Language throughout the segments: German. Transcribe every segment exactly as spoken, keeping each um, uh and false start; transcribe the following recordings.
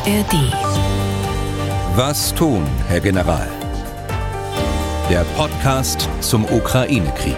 R D. Was tun, Herr General? Der Podcast zum Ukraine-Krieg.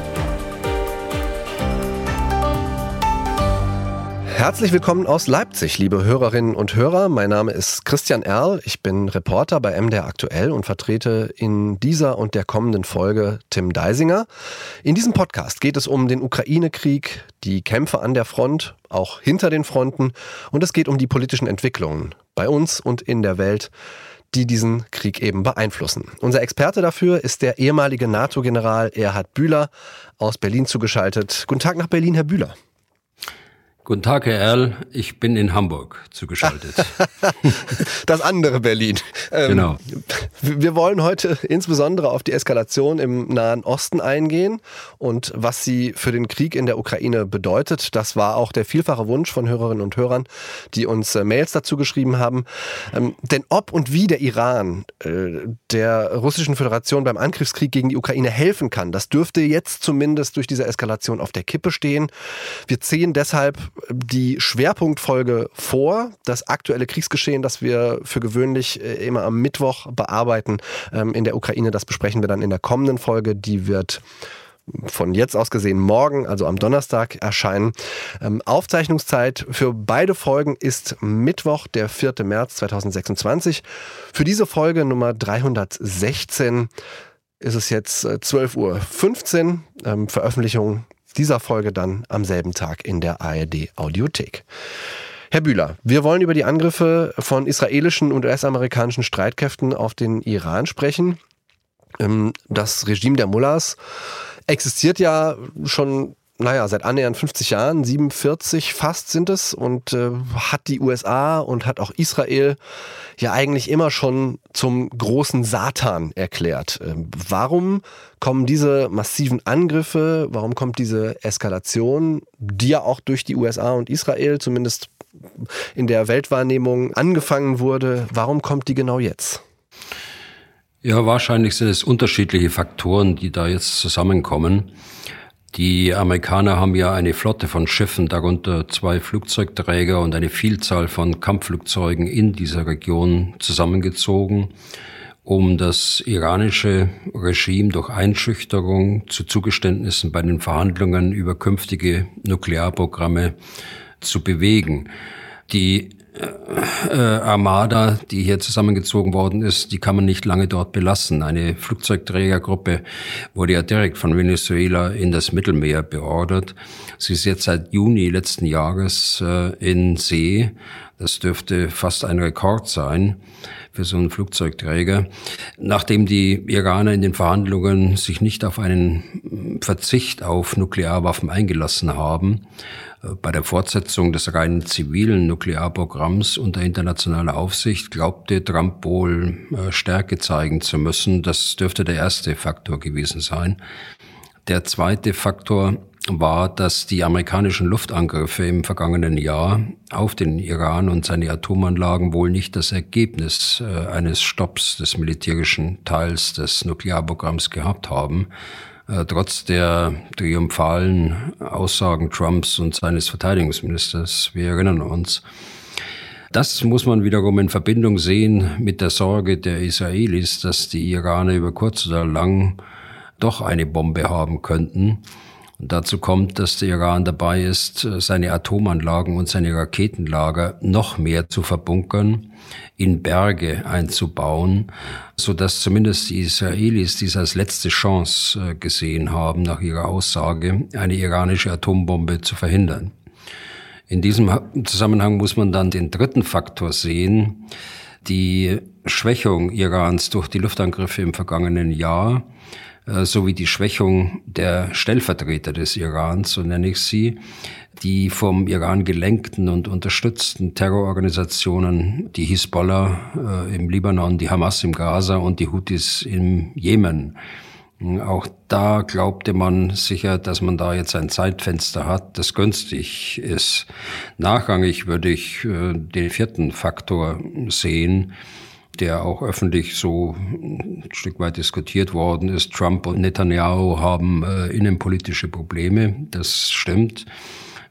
Herzlich willkommen aus Leipzig, liebe Hörerinnen und Hörer. Mein Name ist Christian Erl. Ich bin Reporter bei M D R Aktuell und vertrete in dieser und der kommenden Folge Tim Deisinger. In diesem Podcast geht es um den Ukraine-Krieg, die Kämpfe an der Front, auch hinter den Fronten, und es geht um die politischen Entwicklungen bei uns und in der Welt, die diesen Krieg eben beeinflussen. Unser Experte dafür ist der ehemalige NATO-General Erhard Bühler aus Berlin zugeschaltet. Guten Tag nach Berlin, Herr Bühler. Guten Tag, Herr Erl. Ich bin in Hamburg zugeschaltet. Das andere Berlin. Ähm, genau. Wir wollen heute insbesondere auf die Eskalation im Nahen Osten eingehen und was sie für den Krieg in der Ukraine bedeutet. Das war auch der vielfache Wunsch von Hörerinnen und Hörern, die uns äh, Mails dazu geschrieben haben. Ähm, denn ob und wie der Iran äh, der Russischen Föderation beim Angriffskrieg gegen die Ukraine helfen kann, das dürfte jetzt zumindest durch diese Eskalation auf der Kippe stehen. Wir ziehen deshalb die Schwerpunktfolge vor, das aktuelle Kriegsgeschehen, das wir für gewöhnlich immer am Mittwoch bearbeiten in der Ukraine. Das besprechen wir dann in der kommenden Folge. Die wird von jetzt aus gesehen morgen, also am Donnerstag, erscheinen. Aufzeichnungszeit für beide Folgen ist Mittwoch, der vierte März zweitausendsechsundzwanzig. Für diese Folge Nummer dreihundertsechzehn ist es jetzt zwölf Uhr fünfzehn. Veröffentlichung dieser Folge dann am selben Tag in der A R D-Audiothek. Herr Bühler, wir wollen über die Angriffe von israelischen und U S-amerikanischen Streitkräften auf den Iran sprechen. Das Regime der Mullahs existiert ja schon, naja, seit annähernd fünfzig Jahren, siebenundvierzig fast sind es, und äh, hat die U S A und hat auch Israel ja eigentlich immer schon zum großen Satan erklärt. Ähm, warum kommen diese massiven Angriffe, warum kommt diese Eskalation, die ja auch durch die U S A und Israel zumindest in der Weltwahrnehmung angefangen wurde, warum kommt die genau jetzt? Ja, wahrscheinlich sind es unterschiedliche Faktoren, die da jetzt zusammenkommen. Die Amerikaner haben ja eine Flotte von Schiffen, darunter zwei Flugzeugträger und eine Vielzahl von Kampfflugzeugen in dieser Region zusammengezogen, um das iranische Regime durch Einschüchterung zu Zugeständnissen bei den Verhandlungen über künftige Nuklearprogramme zu bewegen. Die Äh, Armada, die hier zusammengezogen worden ist, die kann man nicht lange dort belassen. Eine Flugzeugträgergruppe wurde ja direkt von Venezuela in das Mittelmeer beordert. Sie ist jetzt seit Juni letzten Jahres äh, in See. Das dürfte fast ein Rekord sein für so einen Flugzeugträger. Nachdem die Iraner in den Verhandlungen sich nicht auf einen Verzicht auf Nuklearwaffen eingelassen haben, bei der Fortsetzung des reinen zivilen Nuklearprogramms unter internationaler Aufsicht glaubte Trump wohl Stärke zeigen zu müssen. Das dürfte der erste Faktor gewesen sein. Der zweite Faktor war, dass die amerikanischen Luftangriffe im vergangenen Jahr auf den Iran und seine Atomanlagen wohl nicht das Ergebnis äh, eines Stopps des militärischen Teils des Nuklearprogramms gehabt haben. Äh, trotz der triumphalen Aussagen Trumps und seines Verteidigungsministers, wir erinnern uns. Das muss man wiederum in Verbindung sehen mit der Sorge der Israelis, dass die Iraner über kurz oder lang doch eine Bombe haben könnten. Und dazu kommt, dass der Iran dabei ist, seine Atomanlagen und seine Raketenlager noch mehr zu verbunkern, in Berge einzubauen, sodass zumindest die Israelis dies als letzte Chance gesehen haben, nach ihrer Aussage, eine iranische Atombombe zu verhindern. In diesem Zusammenhang muss man dann den dritten Faktor sehen, die Schwächung Irans durch die Luftangriffe im vergangenen Jahr, sowie die Schwächung der Stellvertreter des Irans, so nenne ich sie, die vom Iran gelenkten und unterstützten Terrororganisationen, die Hisbollah äh, im Libanon, die Hamas im Gaza und die Houthis im Jemen. Auch da glaubte man sicher, dass man da jetzt ein Zeitfenster hat, das günstig ist. Nachrangig würde ich äh, den vierten Faktor sehen, der auch öffentlich so ein Stück weit diskutiert worden ist. Trump und Netanyahu haben äh, innenpolitische Probleme, das stimmt.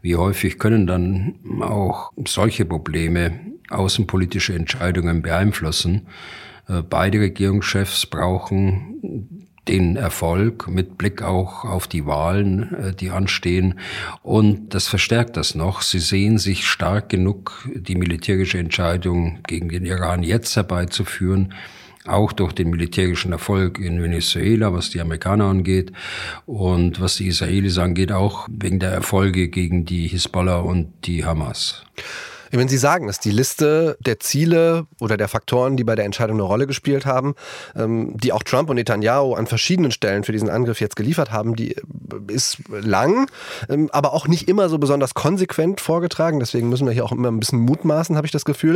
wie häufig können dann auch solche Probleme außenpolitische Entscheidungen beeinflussen. Beide Regierungschefs brauchen den Erfolg mit Blick auch auf die Wahlen, die anstehen. Und das verstärkt das noch. Sie sehen sich stark genug, die militärische Entscheidung gegen den Iran jetzt herbeizuführen, auch durch den militärischen Erfolg in Venezuela, was die Amerikaner angeht, und was die Israelis angeht, auch wegen der Erfolge gegen die Hisbollah und die Hamas. Wenn Sie sagen, dass die Liste der Ziele oder der Faktoren, die bei der Entscheidung eine Rolle gespielt haben, die auch Trump und Netanyahu an verschiedenen Stellen für diesen Angriff jetzt geliefert haben, die ist lang, aber auch nicht immer so besonders konsequent vorgetragen. Deswegen müssen wir hier auch immer ein bisschen mutmaßen, habe ich das Gefühl.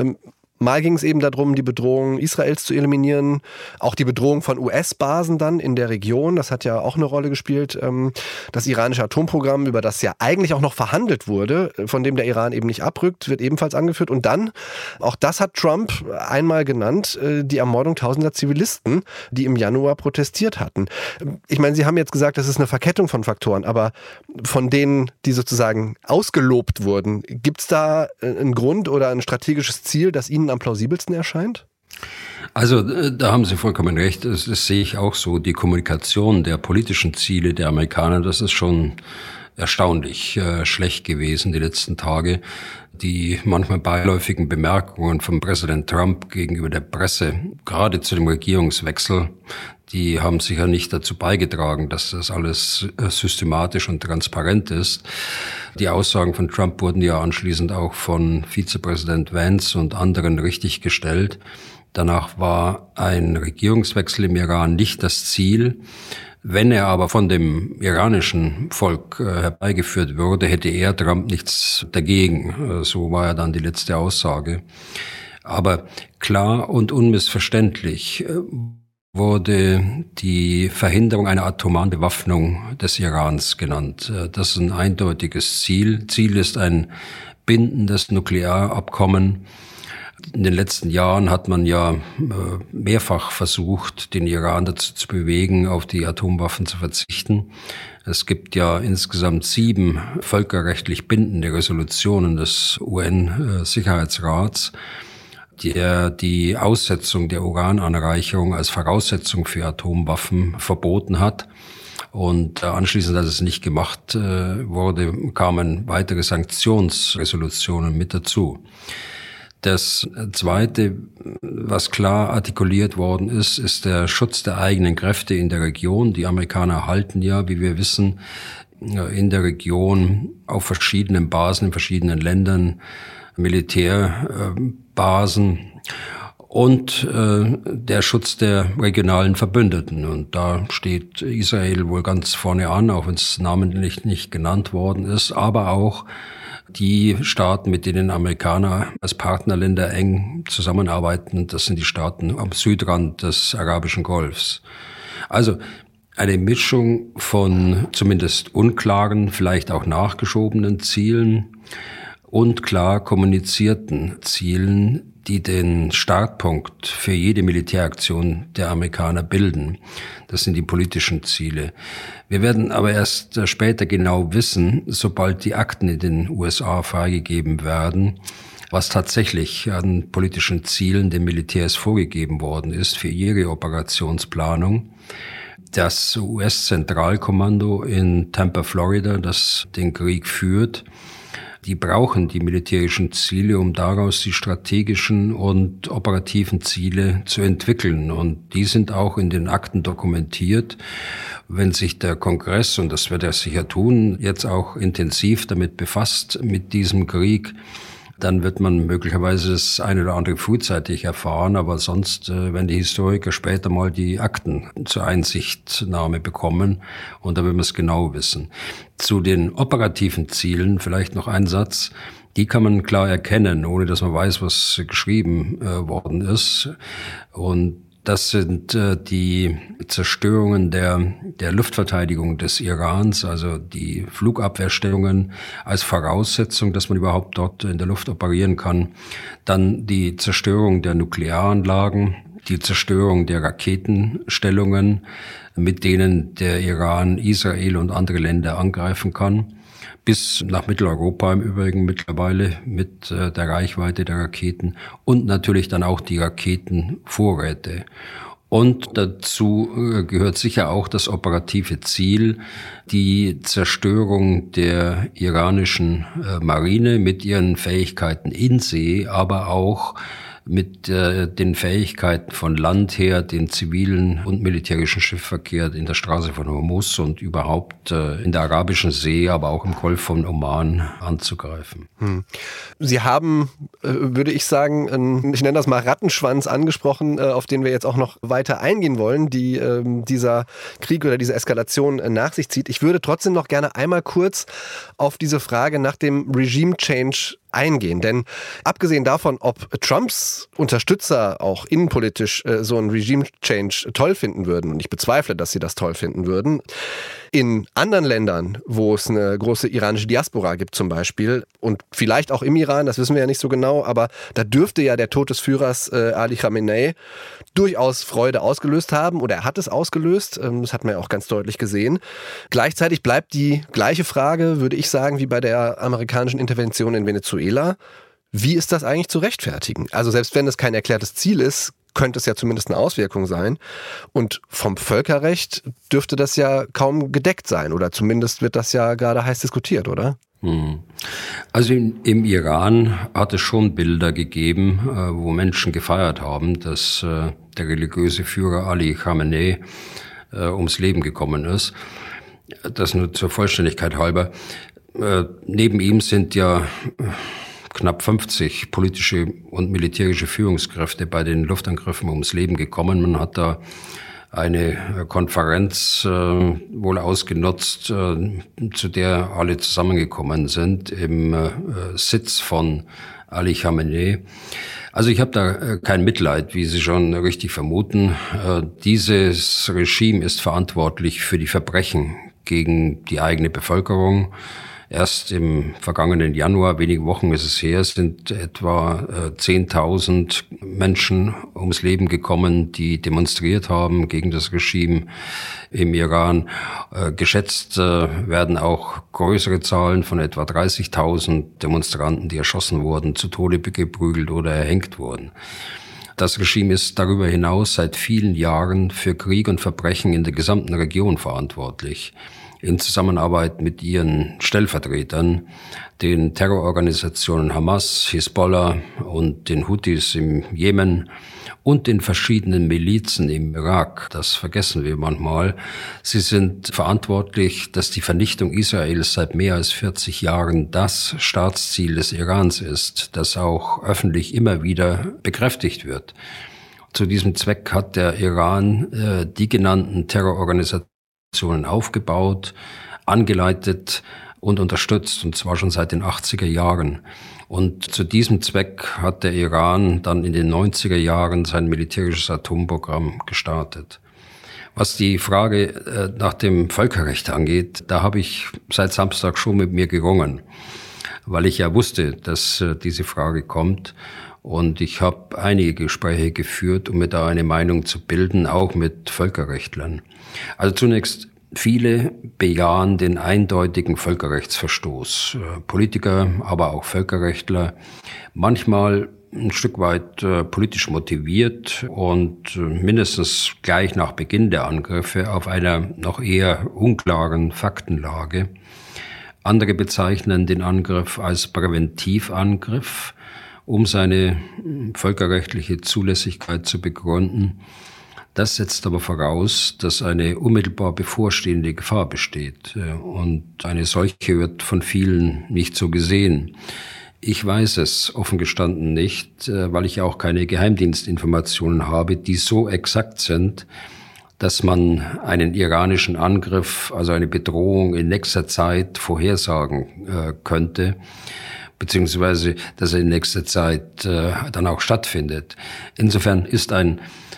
Mal ging es eben darum, die Bedrohung Israels zu eliminieren, auch die Bedrohung von U S-Basen dann in der Region, das hat ja auch eine Rolle gespielt. Das iranische Atomprogramm, über das ja eigentlich auch noch verhandelt wurde, von dem der Iran eben nicht abrückt, wird ebenfalls angeführt. Und dann, auch das hat Trump einmal genannt, die Ermordung tausender Zivilisten, die im Januar protestiert hatten. Ich meine, Sie haben jetzt gesagt, das ist eine Verkettung von Faktoren, aber von denen, die sozusagen ausgelobt wurden, gibt es da einen Grund oder ein strategisches Ziel, das Ihnen am plausibelsten erscheint? Also da haben Sie vollkommen recht, das, das sehe ich auch so. Die Kommunikation der politischen Ziele der Amerikaner, das ist schon erstaunlich äh, schlecht gewesen die letzten Tage. Die manchmal beiläufigen Bemerkungen von Präsident Trump gegenüber der Presse, gerade zu dem Regierungswechsel, die haben sicher nicht dazu beigetragen, dass das alles systematisch und transparent ist. Die Aussagen von Trump wurden ja anschließend auch von Vizepräsident Vance und anderen richtiggestellt. Danach war ein Regierungswechsel im Iran nicht das Ziel. Wenn er aber von dem iranischen Volk äh, herbeigeführt würde, hätte er, Trump, nichts dagegen. Äh, so war ja dann die letzte Aussage. Aber klar und unmissverständlich äh, wurde die Verhinderung einer atomaren Bewaffnung des Irans genannt. Äh, das ist ein eindeutiges Ziel. Ziel ist ein bindendes Nuklearabkommen. In den letzten Jahren hat man ja mehrfach versucht, den Iran dazu zu bewegen, auf die Atomwaffen zu verzichten. Es gibt ja insgesamt sieben völkerrechtlich bindende Resolutionen des U N-Sicherheitsrats, der die Aussetzung der Urananreicherung als Voraussetzung für Atomwaffen verboten hat. Und anschließend, als es nicht gemacht wurde, kamen weitere Sanktionsresolutionen mit dazu. Das Zweite, was klar artikuliert worden ist, ist der Schutz der eigenen Kräfte in der Region. Die Amerikaner halten ja, wie wir wissen, in der Region auf verschiedenen Basen, in verschiedenen Ländern Militärbasen und äh, der Schutz der regionalen Verbündeten. Und da steht Israel wohl ganz vorne an, auch wenn es namentlich nicht genannt worden ist, aber auch die Staaten, mit denen Amerikaner als Partnerländer eng zusammenarbeiten, das sind die Staaten am Südrand des Arabischen Golfs. Also eine Mischung von zumindest unklaren, vielleicht auch nachgeschobenen Zielen und klar kommunizierten Zielen, die den Startpunkt für jede Militäraktion der Amerikaner bilden. Das sind die politischen Ziele. Wir werden aber erst später genau wissen, sobald die Akten in den U S A freigegeben werden, was tatsächlich an politischen Zielen den Militärs vorgegeben worden ist für ihre Operationsplanung. Das U S-Zentralkommando in Tampa, Florida, das den Krieg führt, die brauchen die militärischen Ziele, um daraus die strategischen und operativen Ziele zu entwickeln. Und die sind auch in den Akten dokumentiert. Wenn sich der Kongress, und das wird er sicher tun, jetzt auch intensiv damit befasst, mit diesem Krieg, dann wird man möglicherweise das eine oder andere frühzeitig erfahren, aber sonst äh, werden die Historiker später mal die Akten zur Einsichtnahme bekommen und da werden wir es genau wissen. Zu den operativen Zielen vielleicht noch ein Satz. Die kann man klar erkennen, ohne dass man weiß, was geschrieben äh, worden ist. Und das sind äh, die Zerstörungen der, der Luftverteidigung des Irans, also die Flugabwehrstellungen als Voraussetzung, dass man überhaupt dort in der Luft operieren kann. Dann die Zerstörung der Nuklearanlagen, die Zerstörung der Raketenstellungen, mit denen der Iran Israel und andere Länder angreifen kann. bis nach Mitteleuropa im Übrigen mittlerweile mit der Reichweite der Raketen und natürlich dann auch die Raketenvorräte. Und dazu gehört sicher auch das operative Ziel, die Zerstörung der iranischen Marine mit ihren Fähigkeiten in See, aber auch mit äh, den Fähigkeiten von Land her, den zivilen und militärischen Schiffsverkehr in der Straße von Hormuz und überhaupt äh, in der Arabischen See, aber auch im Golf von Oman anzugreifen. Hm. Sie haben, äh, würde ich sagen, einen, ich nenne das mal Rattenschwanz angesprochen, äh, auf den wir jetzt auch noch weiter eingehen wollen, die äh, dieser Krieg oder diese Eskalation äh, nach sich zieht. Ich würde trotzdem noch gerne einmal kurz auf diese Frage nach dem Regime Change eingehen. Denn abgesehen davon, ob Trumps Unterstützer auch innenpolitisch äh, so einen Regime-Change toll finden würden, und ich bezweifle, dass sie das toll finden würden, in anderen Ländern, wo es eine große iranische Diaspora gibt zum Beispiel und vielleicht auch im Iran, das wissen wir ja nicht so genau, aber da dürfte ja der Tod des Führers äh, Ali Khamenei durchaus Freude ausgelöst haben oder er hat es ausgelöst, ähm, das hat man ja auch ganz deutlich gesehen. Gleichzeitig bleibt die gleiche Frage, würde ich sagen, wie bei der amerikanischen Intervention in Venezuela. Wie ist das eigentlich zu rechtfertigen? Also selbst wenn es kein erklärtes Ziel ist, könnte es ja zumindest eine Auswirkung sein. Und vom Völkerrecht dürfte das ja kaum gedeckt sein. Oder zumindest wird das ja gerade heiß diskutiert, oder? Also in, im Iran hat es schon Bilder gegeben, äh, wo Menschen gefeiert haben, dass äh, der religiöse Führer Ali Khamenei äh, ums Leben gekommen ist. Das nur zur Vollständigkeit halber. Äh, neben ihm sind ja knapp fünfzig politische und militärische Führungskräfte bei den Luftangriffen ums Leben gekommen. Man hat da eine Konferenz äh, wohl ausgenutzt, äh, zu der alle zusammengekommen sind im äh, Sitz von Ali Khamenei. Also ich habe da äh, kein Mitleid, wie Sie schon richtig vermuten. Äh, dieses Regime ist verantwortlich für die Verbrechen gegen die eigene Bevölkerung. Erst im vergangenen Januar, wenige Wochen ist es her, sind etwa äh, zehntausend Menschen ums Leben gekommen, die demonstriert haben gegen das Regime im Iran. Äh, geschätzt äh, werden auch größere Zahlen von etwa dreißigtausend Demonstranten, die erschossen wurden, zu Tode geprügelt oder erhängt wurden. Das Regime ist darüber hinaus seit vielen Jahren für Krieg und Verbrechen in der gesamten Region verantwortlich. In Zusammenarbeit mit ihren Stellvertretern, den Terrororganisationen Hamas, Hisbollah und den Houthis im Jemen und den verschiedenen Milizen im Irak. Das vergessen wir manchmal. Sie sind verantwortlich, dass die Vernichtung Israels seit mehr als vierzig Jahren das Staatsziel des Irans ist, das auch öffentlich immer wieder bekräftigt wird. Zu diesem Zweck hat der Iran äh, die genannten Terrororganisationen aufgebaut, angeleitet und unterstützt, und zwar schon seit den achtziger Jahren. Und zu diesem Zweck hat der Iran dann in den neunziger Jahren sein militärisches Atomprogramm gestartet. Was die Frage äh, nach dem Völkerrecht angeht, da habe ich seit Samstag schon mit mir gerungen, weil ich ja wusste, dass äh, diese Frage kommt. Und ich habe einige Gespräche geführt, um mir da eine Meinung zu bilden, auch mit Völkerrechtlern. Also zunächst, viele bejahen den eindeutigen Völkerrechtsverstoß. Politiker, aber auch Völkerrechtler, manchmal ein Stück weit äh, politisch motiviert und äh, mindestens gleich nach Beginn der Angriffe auf einer noch eher unklaren Faktenlage. Andere bezeichnen den Angriff als Präventivangriff, um seine völkerrechtliche Zulässigkeit zu begründen. Das setzt aber voraus, dass eine unmittelbar bevorstehende Gefahr besteht. Und eine solche wird von vielen nicht so gesehen. Ich weiß es offen gestanden nicht, weil ich auch keine Geheimdienstinformationen habe, die so exakt sind, dass man einen iranischen Angriff, also eine Bedrohung in nächster Zeit vorhersagen äh, könnte, beziehungsweise dass er in nächster Zeit äh, dann auch stattfindet. Insofern ist ein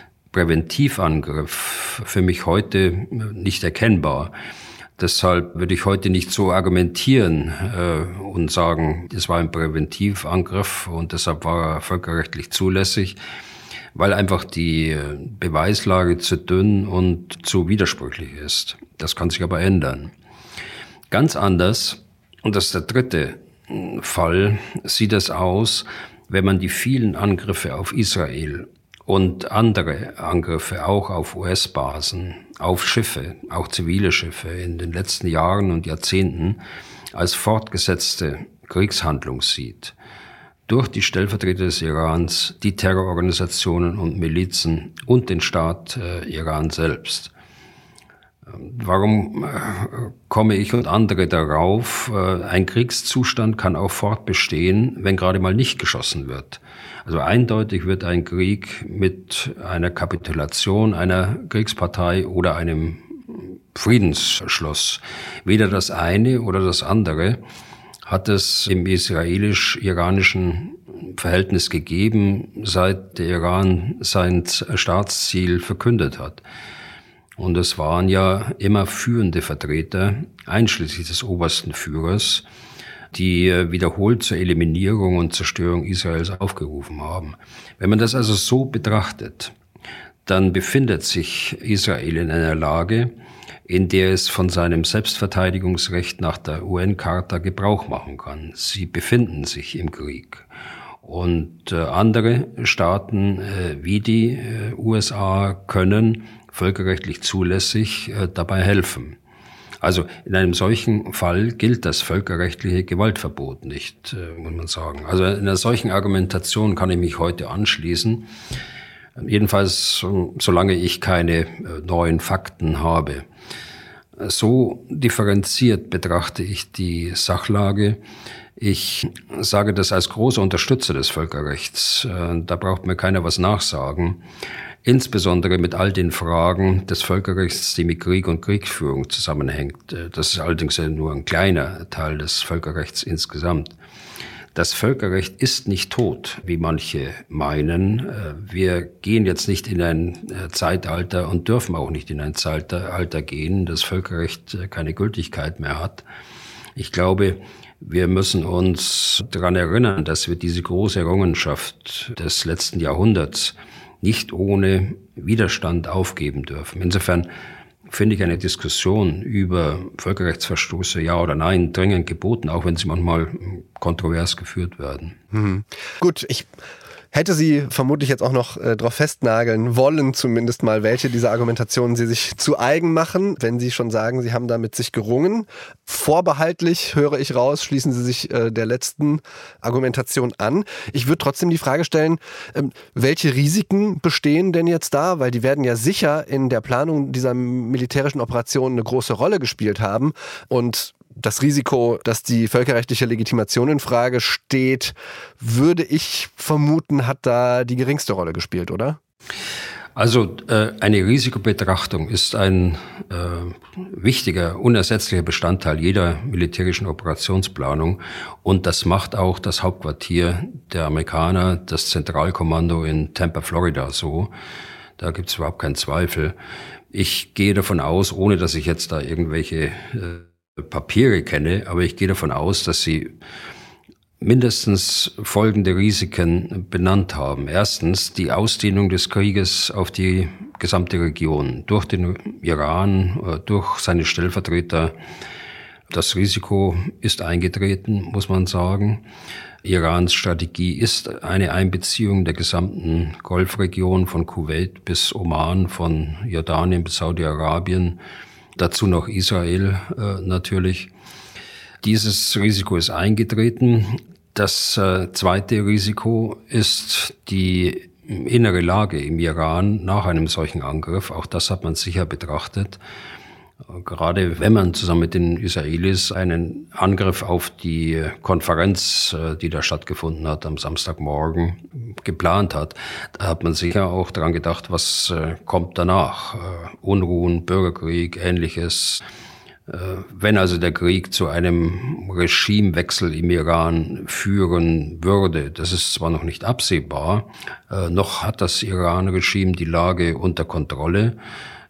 Präventivangriff für mich heute nicht erkennbar. Deshalb würde ich heute nicht so argumentieren äh, und sagen, es war ein Präventivangriff und deshalb war er völkerrechtlich zulässig, weil einfach die Beweislage zu dünn und zu widersprüchlich ist. Das kann sich aber ändern. Ganz anders und das ist der dritte Fall, sieht es aus, wenn man die vielen Angriffe auf Israel und andere Angriffe auch auf U S-Basen, auf Schiffe, auch zivile Schiffe in den letzten Jahren und Jahrzehnten als fortgesetzte Kriegshandlung sieht. Durch die Stellvertreter des Irans, die Terrororganisationen und Milizen und den Staat äh, Iran selbst. Warum äh, komme ich und andere darauf? Äh, ein Kriegszustand kann auch fortbestehen, wenn gerade mal nicht geschossen wird. Also eindeutig wird ein Krieg mit einer Kapitulation einer Kriegspartei oder einem Friedensschluss. Weder das eine oder das andere hat es im israelisch-iranischen Verhältnis gegeben, seit der Iran sein Staatsziel verkündet hat. Und es waren ja immer führende Vertreter, einschließlich des obersten Führers, die wiederholt zur Eliminierung und Zerstörung Israels aufgerufen haben. Wenn man das also so betrachtet, dann befindet sich Israel in einer Lage, in der es von seinem Selbstverteidigungsrecht nach der U N-Charta Gebrauch machen kann. Sie befinden sich im Krieg. Und äh, andere Staaten äh, wie die äh, U S A können völkerrechtlich zulässig äh, dabei helfen. Also in einem solchen Fall gilt das völkerrechtliche Gewaltverbot nicht, äh, muss man sagen. Also in einer solchen Argumentation kann ich mich heute anschließen. Jedenfalls, so, solange ich keine äh, neuen Fakten habe. So differenziert betrachte ich die Sachlage. Ich sage das als großer Unterstützer des Völkerrechts. Äh, da braucht mir keiner was nachsagen. Insbesondere mit all den Fragen des Völkerrechts, die mit Krieg und Kriegsführung zusammenhängt. Das ist allerdings nur ein kleiner Teil des Völkerrechts insgesamt. Das Völkerrecht ist nicht tot, wie manche meinen. Wir gehen jetzt nicht in ein Zeitalter und dürfen auch nicht in ein Zeitalter gehen, das Völkerrecht keine Gültigkeit mehr hat. Ich glaube, wir müssen uns daran erinnern, dass wir diese große Errungenschaft des letzten Jahrhunderts nicht ohne Widerstand aufgeben dürfen. Insofern finde ich eine Diskussion über Völkerrechtsverstoße, ja oder nein, dringend geboten, auch wenn sie manchmal kontrovers geführt werden. Mhm. Gut, ich hätte Sie vermutlich jetzt auch noch äh, darauf festnageln wollen, zumindest mal, welche dieser Argumentationen Sie sich zu eigen machen, wenn Sie schon sagen, Sie haben da mit sich gerungen. Vorbehaltlich, höre ich raus, schließen Sie sich äh, der letzten Argumentation an. Ich würde trotzdem die Frage stellen, ähm, welche Risiken bestehen denn jetzt da? Weil die werden ja sicher in der Planung dieser militärischen Operation eine große Rolle gespielt haben. Und das Risiko, dass die völkerrechtliche Legitimation in Frage steht, würde ich vermuten, hat da die geringste Rolle gespielt, oder? Also äh, eine Risikobetrachtung ist ein äh, wichtiger, unersetzlicher Bestandteil jeder militärischen Operationsplanung. Und das macht auch das Hauptquartier der Amerikaner, das Zentralkommando in Tampa, Florida, so. Da gibt es überhaupt keinen Zweifel. Ich gehe davon aus, ohne dass ich jetzt da irgendwelche äh, Papiere kenne, aber ich gehe davon aus, dass sie mindestens folgende Risiken benannt haben. Erstens die Ausdehnung des Krieges auf die gesamte Region durch den Iran, durch seine Stellvertreter. Das Risiko ist eingetreten, muss man sagen. Irans Strategie ist eine Einbeziehung der gesamten Golfregion von Kuwait bis Oman, von Jordanien bis Saudi-Arabien. Dazu noch Israel äh, natürlich. Dieses Risiko ist eingetreten. Das äh, zweite Risiko ist die innere Lage im Iran nach einem solchen Angriff. Auch das hat man sicher betrachtet. Gerade wenn man zusammen mit den Israelis einen Angriff auf die Konferenz, die da stattgefunden hat am Samstagmorgen, geplant hat, da hat man sicher auch daran gedacht, was kommt danach. Unruhen, Bürgerkrieg, Ähnliches. Wenn also der Krieg zu einem Regimewechsel im Iran führen würde, das ist zwar noch nicht absehbar, noch hat das Iran-Regime die Lage unter Kontrolle.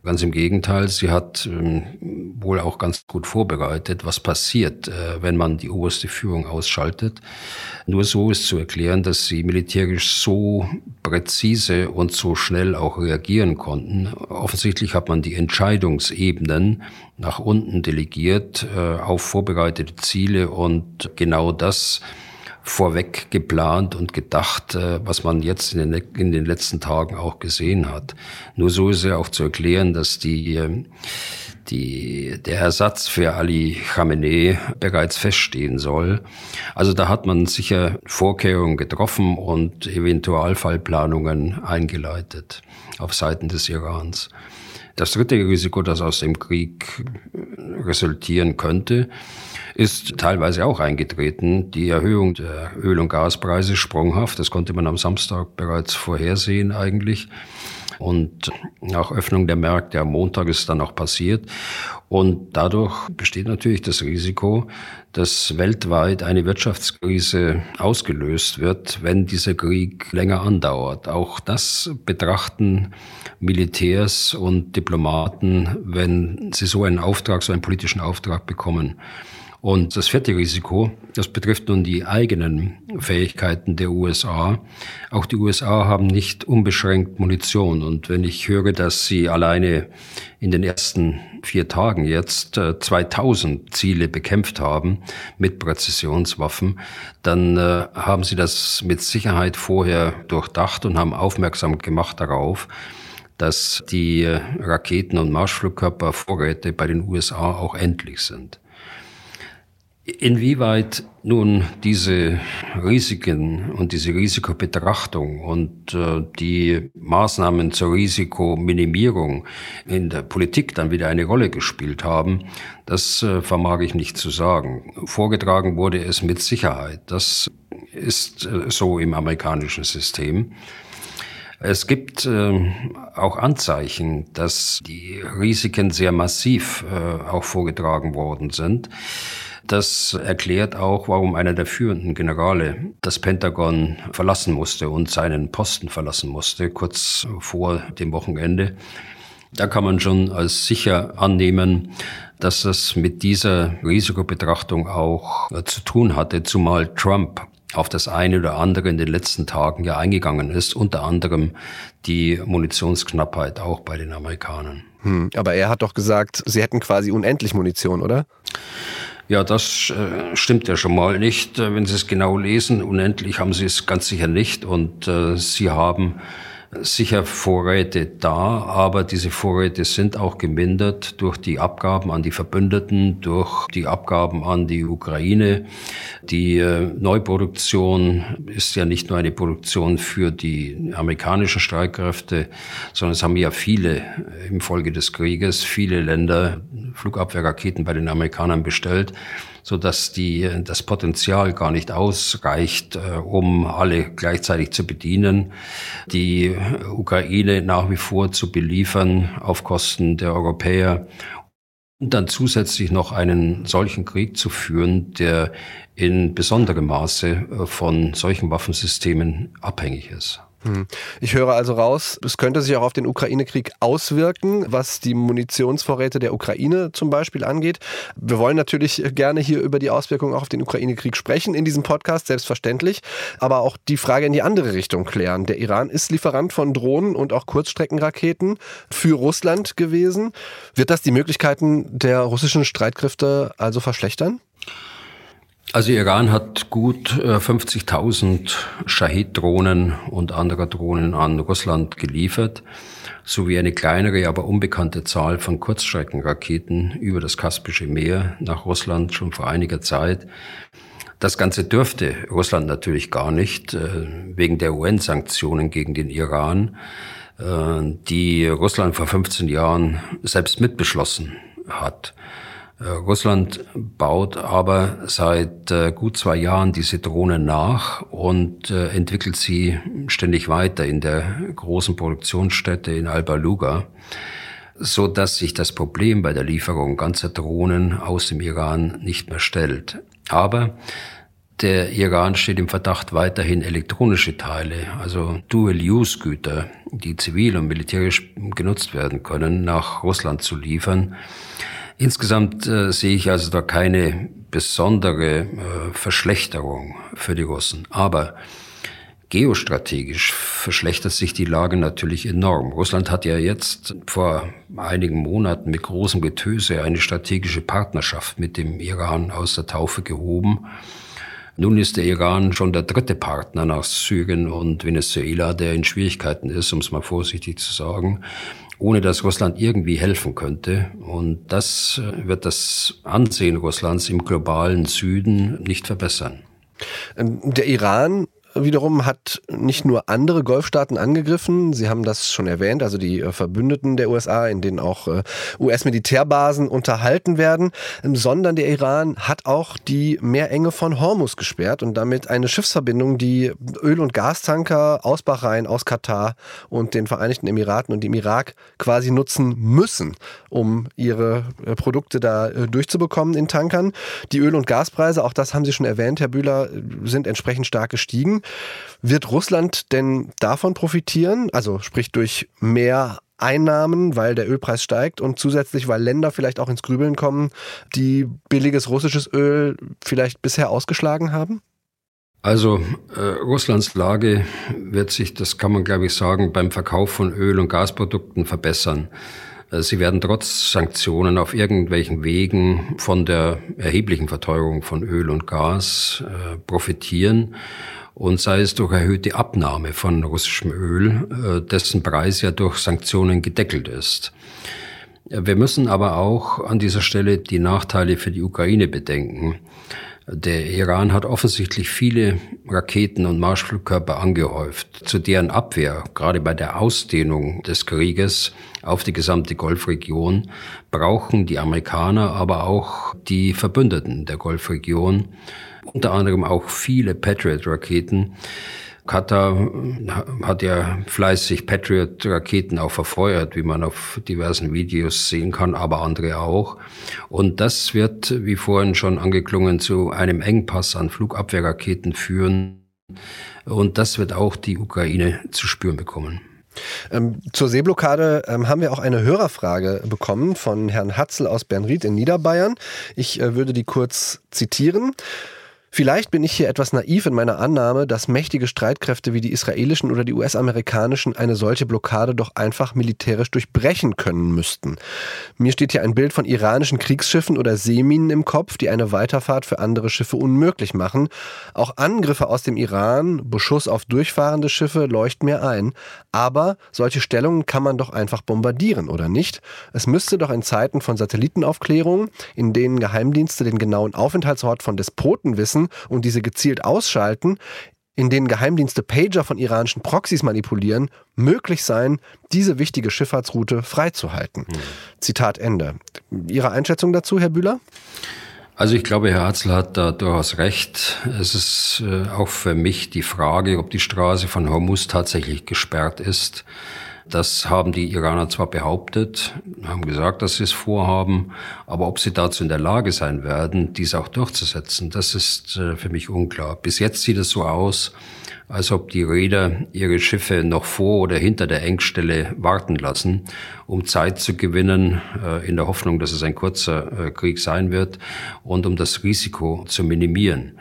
Ganz im Gegenteil, sie hat ähm, wohl auch ganz gut vorbereitet, was passiert, äh, wenn man die oberste Führung ausschaltet. Nur so ist zu erklären, dass sie militärisch so präzise und so schnell auch reagieren konnten. Offensichtlich hat man die Entscheidungsebenen nach unten delegiert äh, auf vorbereitete Ziele und genau das vorweg geplant und gedacht, was man jetzt in den, in den letzten Tagen auch gesehen hat. Nur so ist ja auch zu erklären, dass die, die, der Ersatz für Ali Khamenei bereits feststehen soll. Also da hat man sicher Vorkehrungen getroffen und Eventualfallplanungen eingeleitet auf Seiten des Irans. Das dritte Risiko, das aus dem Krieg resultieren könnte, ist teilweise auch eingetreten. Die Erhöhung der Öl- und Gaspreise sprunghaft. Das konnte man am Samstag bereits vorhersehen eigentlich. Und nach Öffnung der Märkte am Montag ist dann auch passiert. Und dadurch besteht natürlich das Risiko, dass weltweit eine Wirtschaftskrise ausgelöst wird, wenn dieser Krieg länger andauert. Auch das betrachten Militärs und Diplomaten, wenn sie so einen Auftrag, so einen politischen Auftrag bekommen. Und das vierte Risiko, das betrifft nun die eigenen Fähigkeiten der U S A. Auch die U S A haben nicht unbeschränkt Munition. Und wenn ich höre, dass sie alleine in den ersten vier Tagen jetzt zweitausend Ziele bekämpft haben mit Präzisionswaffen, dann äh, haben sie das mit Sicherheit vorher durchdacht und haben aufmerksam gemacht darauf, dass die Raketen- und Marschflugkörpervorräte bei den U S A auch endlich sind. Inwieweit nun diese Risiken und diese Risikobetrachtung und äh, die Maßnahmen zur Risikominimierung in der Politik dann wieder eine Rolle gespielt haben, das äh, vermag ich nicht zu sagen. Vorgetragen wurde es mit Sicherheit. Das ist äh, so im amerikanischen System. Es gibt äh, auch Anzeichen, dass die Risiken sehr massiv äh, auch vorgetragen worden sind. Das erklärt auch, warum einer der führenden Generale das Pentagon verlassen musste und seinen Posten verlassen musste, kurz vor dem Wochenende. Da kann man schon als sicher annehmen, dass das mit dieser Risikobetrachtung auch äh, zu tun hatte, zumal Trump auf das eine oder andere in den letzten Tagen ja eingegangen ist, unter anderem die Munitionsknappheit auch bei den Amerikanern. Hm, aber er hat doch gesagt, sie hätten quasi unendlich Munition, oder? Ja, das äh, stimmt ja schon mal nicht. Äh, wenn Sie es genau lesen, unendlich haben Sie es ganz sicher nicht. Und äh, Sie haben sicher Vorräte da, aber diese Vorräte sind auch gemindert durch die Abgaben an die Verbündeten, durch die Abgaben an die Ukraine. Die äh, Neuproduktion ist ja nicht nur eine Produktion für die amerikanischen Streitkräfte, sondern es haben ja viele im Folge des Krieges, viele Länder Flugabwehrraketen bei den Amerikanern bestellt, so dass die, das Potenzial gar nicht ausreicht, um alle gleichzeitig zu bedienen, die Ukraine nach wie vor zu beliefern auf Kosten der Europäer und dann zusätzlich noch einen solchen Krieg zu führen, der in besonderem Maße von solchen Waffensystemen abhängig ist. Ich höre also raus, es könnte sich auch auf den Ukraine-Krieg auswirken, was die Munitionsvorräte der Ukraine zum Beispiel angeht. Wir wollen natürlich gerne hier über die Auswirkungen auch auf den Ukraine-Krieg sprechen in diesem Podcast, selbstverständlich, aber auch die Frage in die andere Richtung klären. Der Iran ist Lieferant von Drohnen und auch Kurzstreckenraketen für Russland gewesen. Wird das die Möglichkeiten der russischen Streitkräfte also verschlechtern? Also Iran hat gut fünfzigtausend Shahid-Drohnen und andere Drohnen an Russland geliefert, sowie eine kleinere, aber unbekannte Zahl von Kurzstreckenraketen über das Kaspische Meer nach Russland schon vor einiger Zeit. Das Ganze dürfte Russland natürlich gar nicht, wegen der U N-Sanktionen gegen den Iran, die Russland vor fünfzehn Jahren selbst mitbeschlossen hat. Russland baut aber seit äh, gut zwei Jahren diese Drohnen nach und äh, entwickelt sie ständig weiter in der großen Produktionsstätte in Al-Baluga, so dass sich das Problem bei der Lieferung ganzer Drohnen aus dem Iran nicht mehr stellt. Aber Der Iran steht im Verdacht, weiterhin elektronische Teile, also Dual-Use-Güter, die zivil und militärisch genutzt werden können, nach Russland zu liefern. Insgesamt äh, sehe ich also da keine besondere äh, Verschlechterung für die Russen. Aber geostrategisch verschlechtert sich die Lage natürlich enorm. Russland hat ja jetzt vor einigen Monaten mit großem Getöse eine strategische Partnerschaft mit dem Iran aus der Taufe gehoben. Nun ist der Iran schon der dritte Partner nach Syrien und Venezuela, der in Schwierigkeiten ist, um es mal vorsichtig zu sagen, ohne dass Russland irgendwie helfen könnte. Und das wird das Ansehen Russlands im globalen Süden nicht verbessern. Der Iran wiederum hat nicht nur andere Golfstaaten angegriffen, Sie haben das schon erwähnt, also die Verbündeten der U S A, in denen auch U S-Militärbasen unterhalten werden, sondern der Iran hat auch die Meerenge von Hormuz gesperrt und damit eine Schiffsverbindung, die Öl- und Gastanker aus Bahrain, aus Katar und den Vereinigten Emiraten und dem Irak quasi nutzen müssen, um ihre Produkte da durchzubekommen in Tankern. Die Öl- und Gaspreise, auch das haben Sie schon erwähnt, Herr Bühler, sind entsprechend stark gestiegen. Wird Russland denn davon profitieren? Also sprich durch mehr Einnahmen, weil der Ölpreis steigt und zusätzlich, weil Länder vielleicht auch ins Grübeln kommen, die billiges russisches Öl vielleicht bisher ausgeschlagen haben? Also äh, Russlands Lage wird sich, das kann man glaube ich sagen, beim Verkauf von Öl- und Gasprodukten verbessern. Sie werden trotz Sanktionen auf irgendwelchen Wegen von der erheblichen Verteuerung von Öl und Gas äh, profitieren. Und sei es durch erhöhte Abnahme von russischem Öl, dessen Preis ja durch Sanktionen gedeckelt ist. Wir müssen aber auch an dieser Stelle die Nachteile für die Ukraine bedenken. Der Iran hat offensichtlich viele Raketen und Marschflugkörper angehäuft, zu deren Abwehr, gerade bei der Ausdehnung des Krieges auf die gesamte Golfregion, brauchen die Amerikaner, aber auch die Verbündeten der Golfregion, unter anderem auch viele Patriot-Raketen. Katar hat ja fleißig Patriot-Raketen auch verfeuert, wie man auf diversen Videos sehen kann, aber andere auch. Und das wird, wie vorhin schon angeklungen, zu einem Engpass an Flugabwehrraketen führen. Und das wird auch die Ukraine zu spüren bekommen. Ähm, zur Seeblockade ähm, haben wir auch eine Hörerfrage bekommen von Herrn Hatzel aus Bernried in Niederbayern. Ich äh, würde die kurz zitieren. Vielleicht bin ich hier etwas naiv in meiner Annahme, dass mächtige Streitkräfte wie die israelischen oder die U S-amerikanischen eine solche Blockade doch einfach militärisch durchbrechen können müssten. Mir steht hier ein Bild von iranischen Kriegsschiffen oder Seeminen im Kopf, die eine Weiterfahrt für andere Schiffe unmöglich machen. Auch Angriffe aus dem Iran, Beschuss auf durchfahrende Schiffe leuchten mir ein. Aber solche Stellungen kann man doch einfach bombardieren, oder nicht? Es müsste doch in Zeiten von Satellitenaufklärung, in denen Geheimdienste den genauen Aufenthaltsort von Despoten wissen und diese gezielt ausschalten, in denen Geheimdienste Pager von iranischen Proxys manipulieren, möglich sein, diese wichtige Schifffahrtsroute freizuhalten. Mhm. Zitat Ende. Ihre Einschätzung dazu, Herr Bühler? Also ich glaube, Herr Hatzel hat da durchaus recht. Es ist äh, auch für mich die Frage, ob die Straße von Hormuz tatsächlich gesperrt ist. Das haben die Iraner zwar behauptet, haben gesagt, dass sie es vorhaben, aber ob sie dazu in der Lage sein werden, dies auch durchzusetzen, das ist äh, für mich unklar. Bis jetzt sieht es so aus, als ob die Reeder ihre Schiffe noch vor oder hinter der Engstelle warten lassen, um Zeit zu gewinnen, äh, in der Hoffnung, dass es ein kurzer äh, Krieg sein wird und um das Risiko zu minimieren.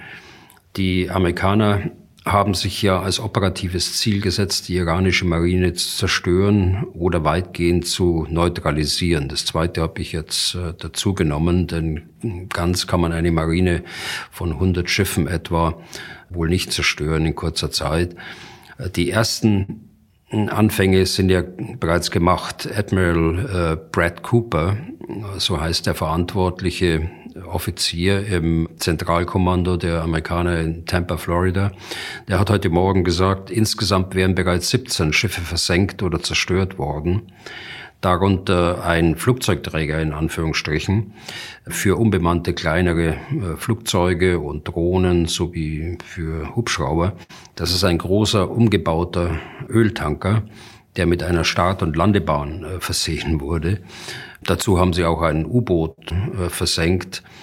Die Amerikaner haben sich ja als operatives Ziel gesetzt, die iranische Marine zu zerstören oder weitgehend zu neutralisieren. Das Zweite habe ich jetzt äh, dazu genommen, denn ganz kann man eine Marine von hundert Schiffen etwa wohl nicht zerstören in kurzer Zeit. Die ersten Anfänge sind ja bereits gemacht. Admiral äh, Brad Cooper, so heißt der verantwortliche Offizier im Zentralkommando der Amerikaner in Tampa, Florida, der hat heute Morgen gesagt, insgesamt wären bereits siebzehn Schiffe versenkt oder zerstört worden. Darunter ein Flugzeugträger in Anführungsstrichen für unbemannte kleinere Flugzeuge und Drohnen sowie für Hubschrauber. Das ist ein großer umgebauter Öltanker, der mit einer Start- und Landebahn versehen wurde. Dazu haben sie auch ein U-Boot versenkt.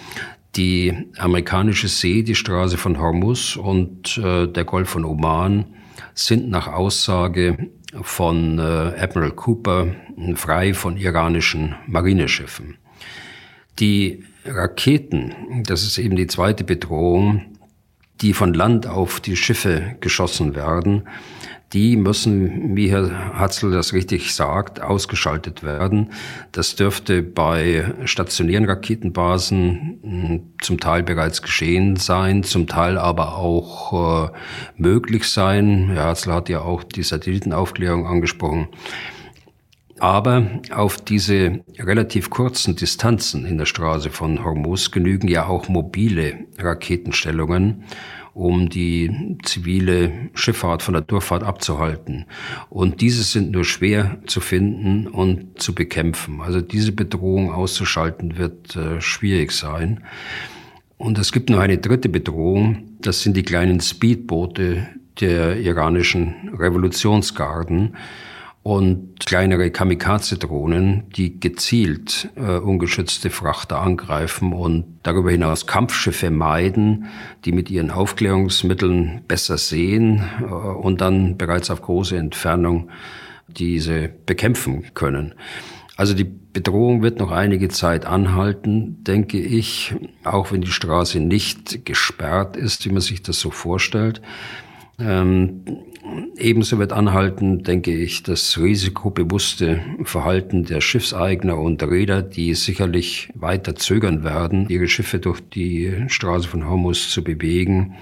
Die amerikanische See, die Straße von Hormuz und äh, der Golf von Oman sind nach Aussage von äh, Admiral Cooper frei von iranischen Marineschiffen. Die Raketen, das ist eben die zweite Bedrohung, die von Land auf die Schiffe geschossen werden, die müssen, wie Herr Hatzl das richtig sagt, ausgeschaltet werden. Das dürfte bei stationären Raketenbasen zum Teil bereits geschehen sein, zum Teil aber auch äh, möglich sein. Herr Hatzl hat ja auch die Satellitenaufklärung angesprochen. Aber auf diese relativ kurzen Distanzen in der Straße von Hormuz genügen ja auch mobile Raketenstellungen, um die zivile Schifffahrt von der Durchfahrt abzuhalten. Und diese sind nur schwer zu finden und zu bekämpfen. Also diese Bedrohung auszuschalten wird äh, schwierig sein. Und es gibt noch eine dritte Bedrohung. Das sind die kleinen Speedboote der iranischen Revolutionsgarden und kleinere Kamikaze-Drohnen, die gezielt äh, ungeschützte Frachter angreifen und darüber hinaus Kampfschiffe meiden, die mit ihren Aufklärungsmitteln besser sehen äh, und dann bereits auf große Entfernung diese bekämpfen können. Also die Bedrohung wird noch einige Zeit anhalten, denke ich, auch wenn die Straße nicht gesperrt ist, wie man sich das so vorstellt. Ähm, ebenso wird anhalten, denke ich, das risikobewusste Verhalten der Schiffseigner und Reeder, die sicherlich weiter zögern werden, ihre Schiffe durch die Straße von Hormuz zu bewegen.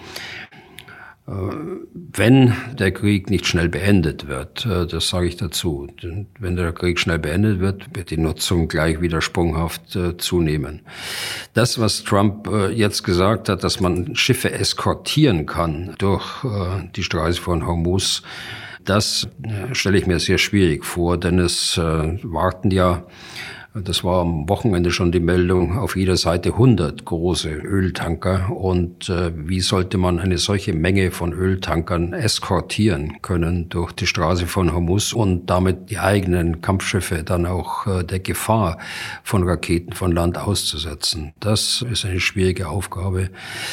Wenn der Krieg nicht schnell beendet wird, das sage ich dazu, wenn der Krieg schnell beendet wird, wird die Nutzung gleich wieder sprunghaft zunehmen. Das, was Trump jetzt gesagt hat, dass man Schiffe eskortieren kann durch die Straße von Hormuz, das stelle ich mir sehr schwierig vor, denn es warten ja, das war am Wochenende schon die Meldung, auf jeder Seite hundert große Öltanker. Und äh, wie sollte man eine solche Menge von Öltankern eskortieren können durch die Straße von Hormuz und damit die eigenen Kampfschiffe dann auch äh, der Gefahr von Raketen von Land auszusetzen? Das ist eine schwierige Aufgabe.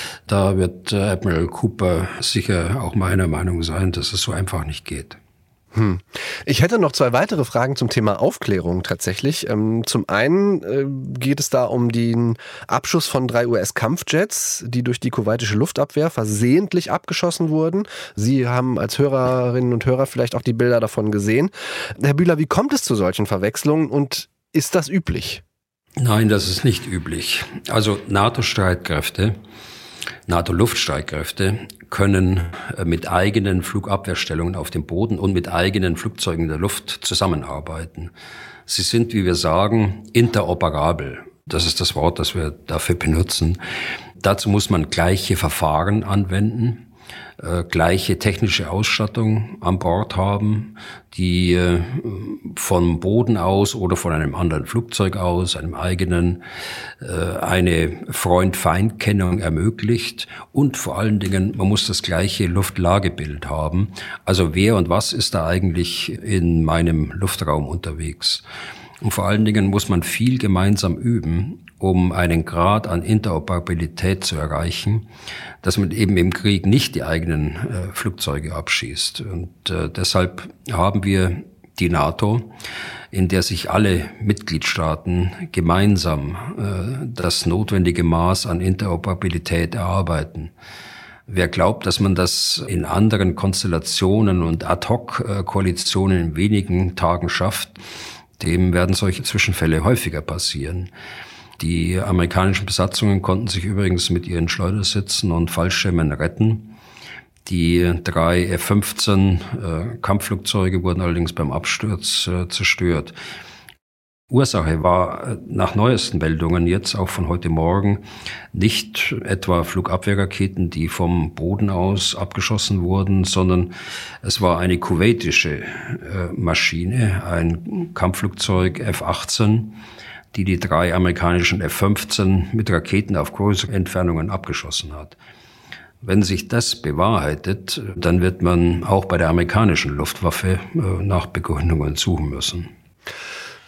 Da wird äh, Admiral Cooper sicher auch meiner Meinung sein, dass es so einfach nicht geht. Hm. Ich hätte noch zwei weitere Fragen zum Thema Aufklärung tatsächlich. Zum einen geht es da um den Abschuss von drei U S-Kampfjets, die durch die kuwaitische Luftabwehr versehentlich abgeschossen wurden. Sie haben als Hörerinnen und Hörer vielleicht auch die Bilder davon gesehen. Herr Bühler, wie kommt es zu solchen Verwechslungen und ist das üblich? Nein, das ist nicht üblich. Also NATO-Streitkräfte, NATO-Luftstreitkräfte können mit eigenen Flugabwehrstellungen auf dem Boden und mit eigenen Flugzeugen in der Luft zusammenarbeiten. Sie sind, wie wir sagen, interoperabel. Das ist das Wort, das wir dafür benutzen. Dazu muss man gleiche Verfahren anwenden, äh, gleiche technische Ausstattung an Bord haben, die äh, vom Boden aus oder von einem anderen Flugzeug aus, einem eigenen, äh, eine Freund-Feind-Kennung ermöglicht. Und vor allen Dingen, man muss das gleiche Luftlagebild haben. Also wer und was ist da eigentlich in meinem Luftraum unterwegs? Und vor allen Dingen muss man viel gemeinsam üben, um einen Grad an Interoperabilität zu erreichen, dass man eben im Krieg nicht die eigenen äh, Flugzeuge abschießt. Und äh, deshalb haben wir die NATO, in der sich alle Mitgliedstaaten gemeinsam äh, das notwendige Maß an Interoperabilität erarbeiten. Wer glaubt, dass man das in anderen Konstellationen und Ad-hoc-Koalitionen in wenigen Tagen schafft, dem werden solche Zwischenfälle häufiger passieren. Die amerikanischen Besatzungen konnten sich übrigens mit ihren Schleudersitzen und Fallschirmen retten. Die drei F fünfzehn äh, Kampfflugzeuge wurden allerdings beim Absturz äh, zerstört. Ursache war nach neuesten Meldungen jetzt auch von heute Morgen nicht etwa Flugabwehrraketen, die vom Boden aus abgeschossen wurden, sondern es war eine kuwaitische äh, Maschine, ein Kampfflugzeug F achtzehn, die die drei amerikanischen F fünfzehn mit Raketen auf größere Entfernungen abgeschossen hat. Wenn sich das bewahrheitet, dann wird man auch bei der amerikanischen Luftwaffe äh, nach Begründungen suchen müssen.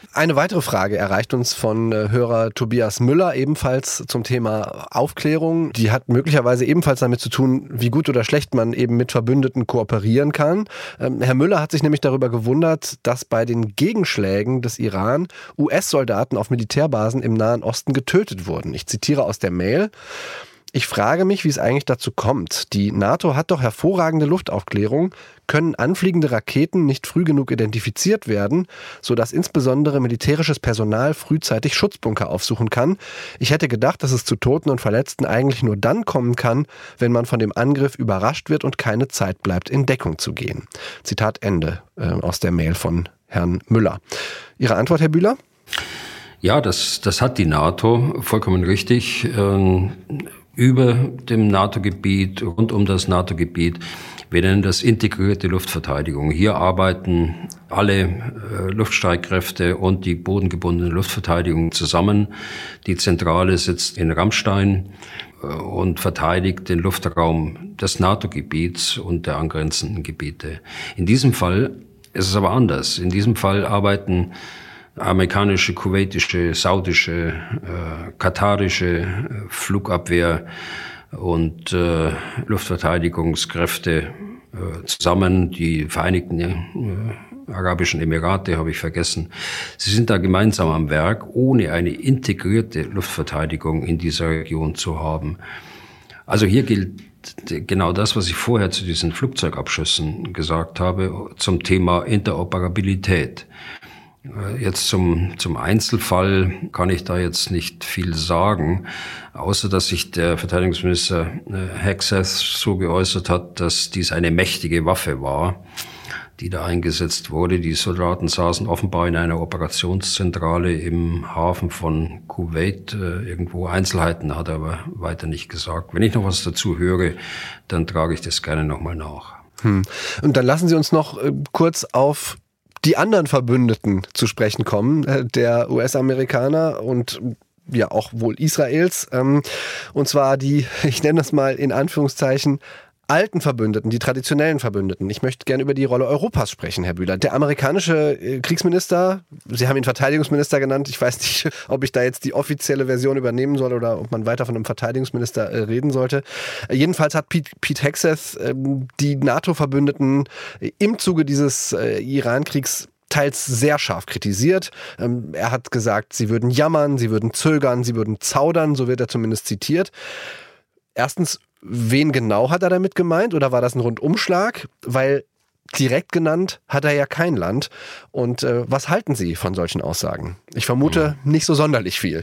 Eine weitere Frage erreicht uns von äh, Hörer Tobias Müller, ebenfalls zum Thema Aufklärung. Die hat möglicherweise ebenfalls damit zu tun, wie gut oder schlecht man eben mit Verbündeten kooperieren kann. Ähm, Herr Müller hat sich nämlich darüber gewundert, dass bei den Gegenschlägen des Iran U S-Soldaten auf Militärbasen im Nahen Osten getötet wurden. Ich zitiere aus der Mail: Ich frage mich, wie es eigentlich dazu kommt. Die NATO hat doch hervorragende Luftaufklärung. Können anfliegende Raketen nicht früh genug identifiziert werden, sodass insbesondere militärisches Personal frühzeitig Schutzbunker aufsuchen kann? Ich hätte gedacht, dass es zu Toten und Verletzten eigentlich nur dann kommen kann, wenn man von dem Angriff überrascht wird und keine Zeit bleibt, in Deckung zu gehen. Zitat Ende äh, aus der Mail von Herrn Müller. Ihre Antwort, Herr Bühler? Ja, das, das hat die NATO, vollkommen richtig. Ähm, über dem NATO-Gebiet, rund um das NATO-Gebiet. Wir nennen das integrierte Luftverteidigung. Hier arbeiten alle äh, Luftstreitkräfte und die bodengebundene Luftverteidigung zusammen. Die Zentrale sitzt in Ramstein äh, und verteidigt den Luftraum des NATO-Gebiets und der angrenzenden Gebiete. In diesem Fall ist es aber anders. In diesem Fall arbeiten amerikanische, kuwaitische, saudische, äh, katarische äh, Flugabwehr und äh, Luftverteidigungskräfte äh, zusammen. Die Vereinigten äh, Arabischen Emirate habe ich vergessen. Sie sind da gemeinsam am Werk, ohne eine integrierte Luftverteidigung in dieser Region zu haben. Also hier gilt genau das, was ich vorher zu diesen Flugzeugabschüssen gesagt habe, zum Thema Interoperabilität. Jetzt zum, zum Einzelfall kann ich da jetzt nicht viel sagen, außer dass sich der Verteidigungsminister Hegseth so geäußert hat, dass dies eine mächtige Waffe war, die da eingesetzt wurde. Die Soldaten saßen offenbar in einer Operationszentrale im Hafen von Kuwait. Irgendwo Einzelheiten hat er aber weiter nicht gesagt. Wenn ich noch was dazu höre, dann trage ich das gerne nochmal nach. Hm. Und dann lassen Sie uns noch äh, kurz auf die anderen Verbündeten zu sprechen kommen, der U S-Amerikaner und ja auch wohl Israels. Und zwar die, ich nenne das mal in Anführungszeichen, alten Verbündeten, die traditionellen Verbündeten. Ich möchte gerne über die Rolle Europas sprechen, Herr Bühler. Der amerikanische Kriegsminister, Sie haben ihn Verteidigungsminister genannt, ich weiß nicht, ob ich da jetzt die offizielle Version übernehmen soll oder ob man weiter von einem Verteidigungsminister reden sollte. Jedenfalls hat Pete, Pete Hegseth die NATO-Verbündeten im Zuge dieses Iran-Kriegs teils sehr scharf kritisiert. Er hat gesagt, sie würden jammern, sie würden zögern, sie würden zaudern, so wird er zumindest zitiert. Erstens, wen genau hat er damit gemeint oder war das ein Rundumschlag? Weil direkt genannt hat er ja kein Land. Und äh, was halten Sie von solchen Aussagen? Ich vermute nicht so sonderlich viel.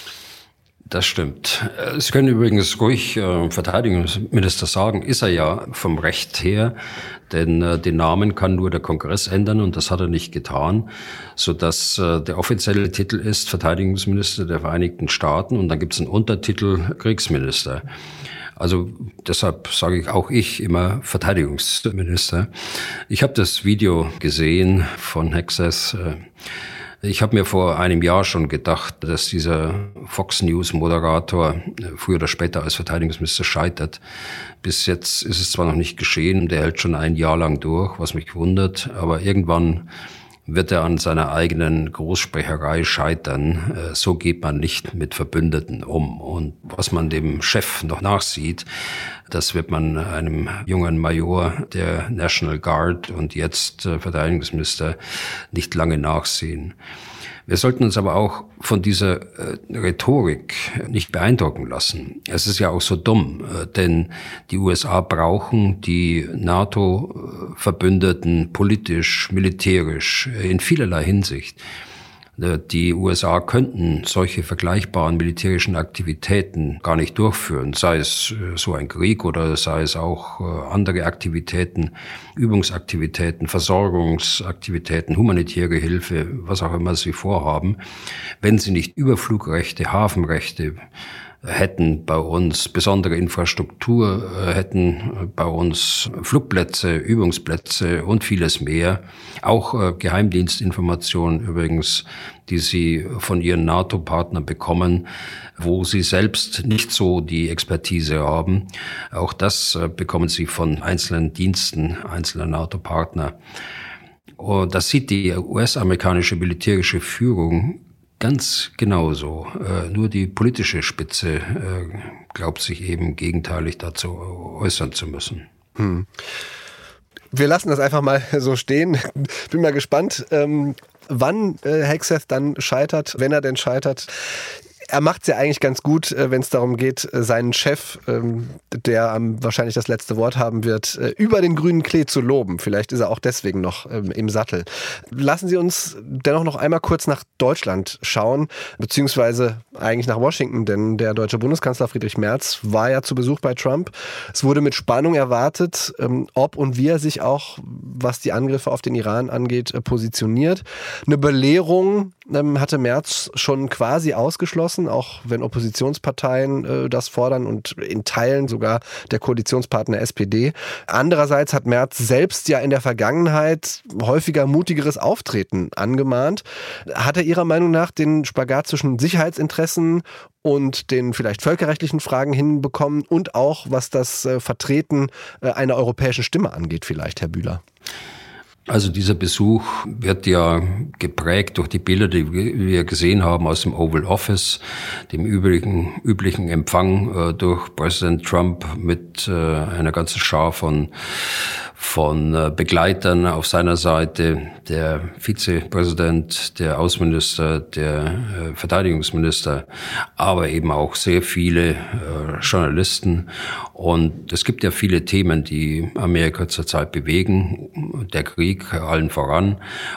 Das stimmt. Sie können übrigens ruhig äh, Verteidigungsminister sagen, ist er ja vom Recht her, denn äh, den Namen kann nur der Kongress ändern und das hat er nicht getan, sodass äh, der offizielle Titel ist Verteidigungsminister der Vereinigten Staaten und dann gibt es einen Untertitel Kriegsminister. Also deshalb sage ich auch ich immer Verteidigungsminister. Ich habe das Video gesehen von Hegseth. Ich habe mir vor einem Jahr schon gedacht, dass dieser Fox News Moderator früher oder später als Verteidigungsminister scheitert. Bis jetzt ist es zwar noch nicht geschehen, der hält schon ein Jahr lang durch, was mich wundert, aber irgendwann wird er an seiner eigenen Großsprecherei scheitern. So geht man nicht mit Verbündeten um. Und was man dem Chef noch nachsieht, das wird man einem jungen Major der National Guard und jetzt Verteidigungsminister nicht lange nachsehen. Wir sollten uns aber auch von dieser äh, Rhetorik nicht beeindrucken lassen. Es ist ja auch so dumm, äh, denn die U S A brauchen die NATO-Verbündeten politisch, militärisch, äh, in vielerlei Hinsicht. Die U S A könnten solche vergleichbaren militärischen Aktivitäten gar nicht durchführen, sei es so ein Krieg oder sei es auch andere Aktivitäten, Übungsaktivitäten, Versorgungsaktivitäten, humanitäre Hilfe, was auch immer sie vorhaben, wenn sie nicht Überflugrechte, Hafenrechte hätten bei uns, besondere Infrastruktur hätten bei uns, Flugplätze, Übungsplätze und vieles mehr. Auch äh, Geheimdienstinformationen übrigens, die sie von ihren NATO-Partnern bekommen, wo sie selbst nicht so die Expertise haben. Auch das äh, bekommen sie von einzelnen Diensten einzelner NATO-Partner. Und das sieht die U S-amerikanische militärische Führung ganz genauso. Äh, nur die politische Spitze äh, glaubt sich eben gegenteilig dazu äußern zu müssen. Hm. Wir lassen das einfach mal so stehen. Bin mal gespannt, ähm, wann äh, Hegseth dann scheitert, wenn er denn scheitert. Er macht es ja eigentlich ganz gut, wenn es darum geht, seinen Chef, der wahrscheinlich das letzte Wort haben wird, über den grünen Klee zu loben. Vielleicht ist er auch deswegen noch im Sattel. Lassen Sie uns dennoch noch einmal kurz nach Deutschland schauen, beziehungsweise eigentlich nach Washington, denn der deutsche Bundeskanzler Friedrich Merz war ja zu Besuch bei Trump. Es wurde mit Spannung erwartet, ob und wie er sich auch, was die Angriffe auf den Iran angeht, positioniert. Eine Belehrung hatte Merz schon quasi ausgeschlossen, auch wenn Oppositionsparteien äh, das fordern und in Teilen sogar der Koalitionspartner S P D. Andererseits hat Merz selbst ja in der Vergangenheit häufiger mutigeres Auftreten angemahnt. Hat er Ihrer Meinung nach den Spagat zwischen Sicherheitsinteressen und den vielleicht völkerrechtlichen Fragen hinbekommen und auch was das äh, Vertreten äh, einer europäischen Stimme angeht vielleicht, Herr Bühler? Also dieser Besuch wird ja geprägt durch die Bilder, die wir gesehen haben aus dem Oval Office, dem üblichen, üblichen Empfang äh, durch Präsident Trump mit äh, einer ganzen Schar von von äh, Begleitern auf seiner Seite, der Vizepräsident, der Außenminister, der äh, Verteidigungsminister, aber eben auch sehr viele äh, Journalisten. Und es gibt ja viele Themen, die Amerika zurzeit bewegen, der Krieg allen voran.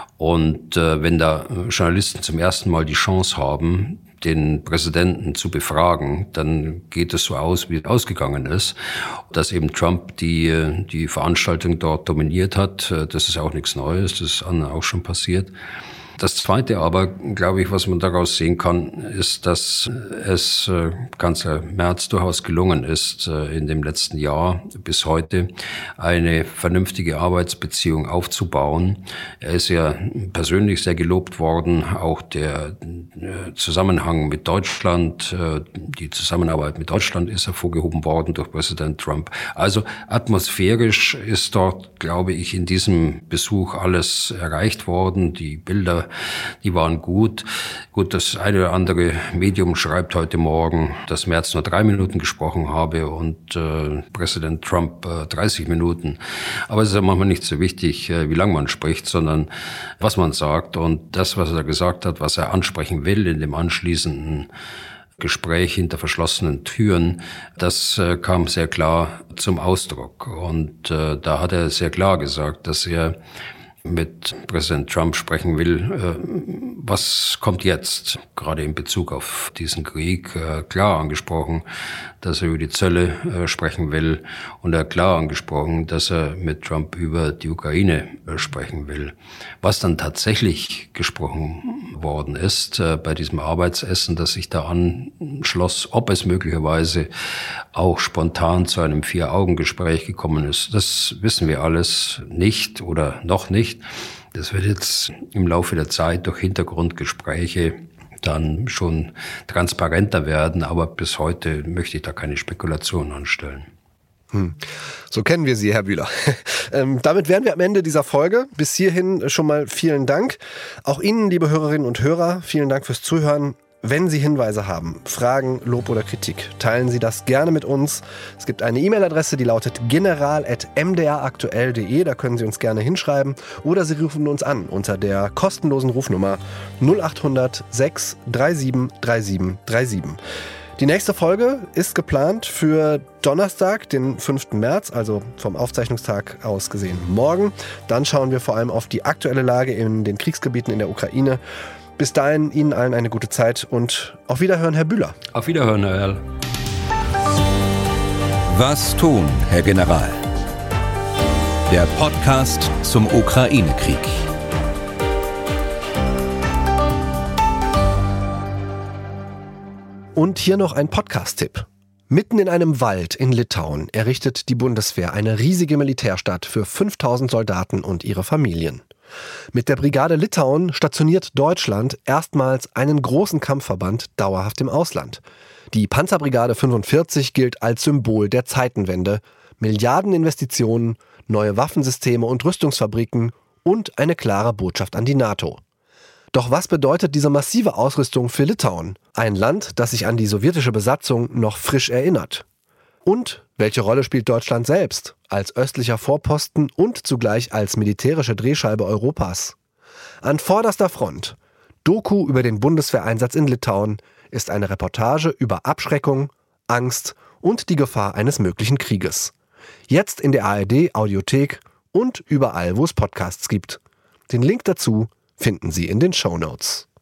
Und äh, wenn da Journalisten zum ersten Mal die Chance haben, den Präsidenten zu befragen, dann geht es so aus, wie es ausgegangen ist. Dass eben Trump die, die Veranstaltung dort dominiert hat, das ist auch nichts Neues, das ist anderen auch schon passiert. Das Zweite aber, glaube ich, was man daraus sehen kann, ist, dass es äh, Kanzler Merz durchaus gelungen ist, äh, in dem letzten Jahr bis heute eine vernünftige Arbeitsbeziehung aufzubauen. Er ist ja persönlich sehr gelobt worden, auch der äh, Zusammenhang mit Deutschland, äh, die Zusammenarbeit mit Deutschland ist hervorgehoben worden durch Präsident Trump. Also atmosphärisch ist dort, glaube ich, in diesem Besuch alles erreicht worden. Die Bilder, die waren gut. Gut, das eine oder andere Medium schreibt heute Morgen, dass Merz nur drei Minuten gesprochen habe und äh, Präsident Trump äh, dreißig Minuten. Aber es ist ja manchmal nicht so wichtig, äh, wie lange man spricht, sondern was man sagt. Und das, was er gesagt hat, was er ansprechen will in dem anschließenden Gespräch hinter verschlossenen Türen, das äh, kam sehr klar zum Ausdruck. Und äh, da hat er sehr klar gesagt, dass er mit Präsident Trump sprechen will, was kommt jetzt, gerade in Bezug auf diesen Krieg, klar angesprochen, dass er über die Zölle sprechen will und er klar angesprochen, dass er mit Trump über die Ukraine sprechen will. Was dann tatsächlich gesprochen worden ist bei diesem Arbeitsessen, das sich da anschloss, ob es möglicherweise auch spontan zu einem Vier-Augen-Gespräch gekommen ist, das wissen wir alles nicht oder noch nicht. Das wird jetzt im Laufe der Zeit durch Hintergrundgespräche dann schon transparenter werden, aber bis heute möchte ich da keine Spekulationen anstellen. Hm. So kennen wir Sie, Herr Bühler. ähm, damit wären wir am Ende dieser Folge. Bis hierhin schon mal vielen Dank. Auch Ihnen, liebe Hörerinnen und Hörer, vielen Dank fürs Zuhören. Wenn Sie Hinweise haben, Fragen, Lob oder Kritik, teilen Sie das gerne mit uns. Es gibt eine E-Mail-Adresse, die lautet general at m d r aktuell punkt d e. Da können Sie uns gerne hinschreiben. Oder Sie rufen uns an unter der kostenlosen Rufnummer null acht hundert sechs drei sieben drei sieben drei sieben. Die nächste Folge ist geplant für Donnerstag, den fünften März, also vom Aufzeichnungstag aus gesehen morgen. Dann schauen wir vor allem auf die aktuelle Lage in den Kriegsgebieten in der Ukraine. Bis dahin Ihnen allen eine gute Zeit und auf Wiederhören, Herr Bühler. Auf Wiederhören, Herr Erl. Was tun, Herr General? Der Podcast zum Ukraine-Krieg. Und hier noch ein Podcast-Tipp. Mitten in einem Wald in Litauen errichtet die Bundeswehr eine riesige Militärstadt für fünftausend Soldaten und ihre Familien. Mit der Brigade Litauen stationiert Deutschland erstmals einen großen Kampfverband dauerhaft im Ausland. Die Panzerbrigade fünfundvierzig gilt als Symbol der Zeitenwende. Milliardeninvestitionen, neue Waffensysteme und Rüstungsfabriken und eine klare Botschaft an die NATO. Doch was bedeutet diese massive Ausrüstung für Litauen, ein Land, das sich an die sowjetische Besatzung noch frisch erinnert? Und welche Rolle spielt Deutschland selbst als östlicher Vorposten und zugleich als militärische Drehscheibe Europas? An vorderster Front. Doku über den Bundeswehreinsatz in Litauen ist eine Reportage über Abschreckung, Angst und die Gefahr eines möglichen Krieges. Jetzt in der A R D-Audiothek und überall, wo es Podcasts gibt. Den Link dazu finden Sie in den Shownotes.